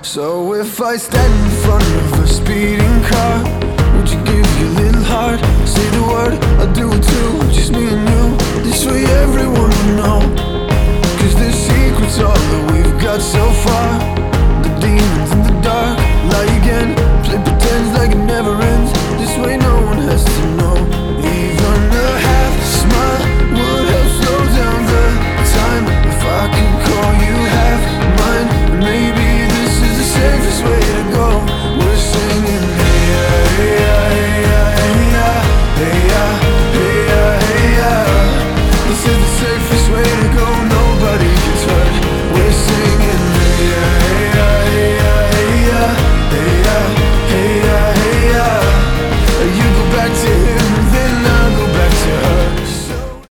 So if I stand in front of a speeding car, would you give your little heart? Say the word, I'll do it too. Just me and you, this way everyone will know. 'Cause this secret's all that we've got so far.